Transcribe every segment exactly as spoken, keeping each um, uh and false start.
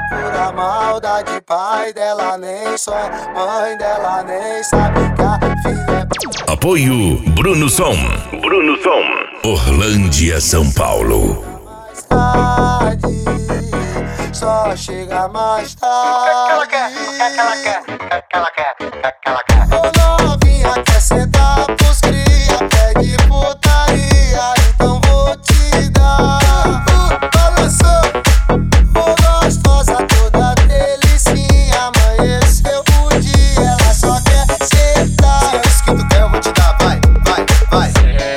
pura maldade. Pai dela nem sonha, mãe dela nem sabe que a filha é... Apoio Bruno Som. Bruno Som. Orlândia, São Paulo. Mais tarde, só chega mais tarde. O que é que ela quer? O que é que ela quer? O que é que ela quer? Ô novinha, quer sentar pros cria, pede putaria, então vou te dar. Balançou, ô gostosa, toda delicinha, amanheceu o dia, ela só quer sentar. Se é isso que tu quer, eu vou te dar, vai, vai, vai.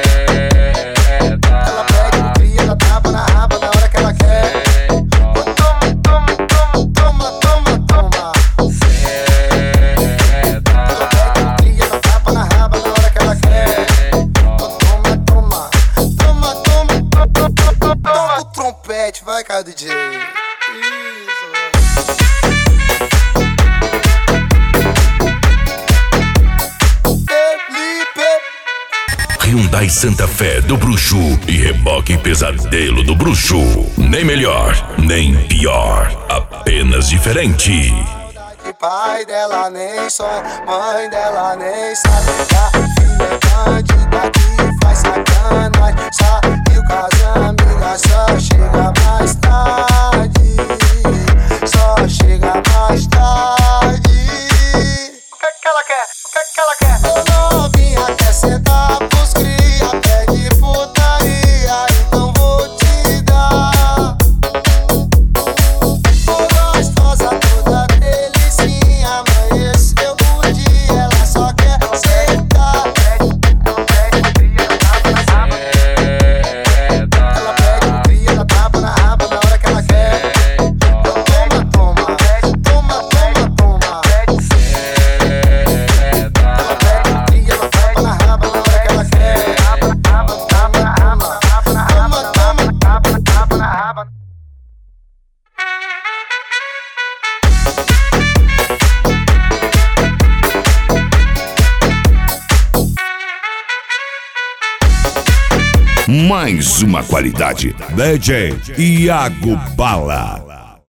Ela pede no cria, ela tapa na raba na hora que ela quer. Vai, cara, D J. Isso. Hyundai Santa Fé do Bruxo e reboque Pesadelo do Bruxo. Nem melhor, nem pior, apenas diferente. Pai dela nem sonha, mãe dela nem sabe que a filha é bandida que faz sacanagem. Saiu com as amigas, só chega mais tarde, só chega mais tarde. O que é que ela quer? O que é que ela quer? Ô novinha, quer sentar pros cria, pede putaria, então vou te dar. Ô gostosa, toda delicinha, amanheceu o dia, ela só quer sentar. Ela pede no cria, ela tapa na raba na hora que ela quer. Toma, toma, toma, toma, toma. Ela pede no cria, ela tapa na raba na hora que ela quer. Toma, toma, toma, tapa na raba. Mais uma qualidade. D J Iago Bala.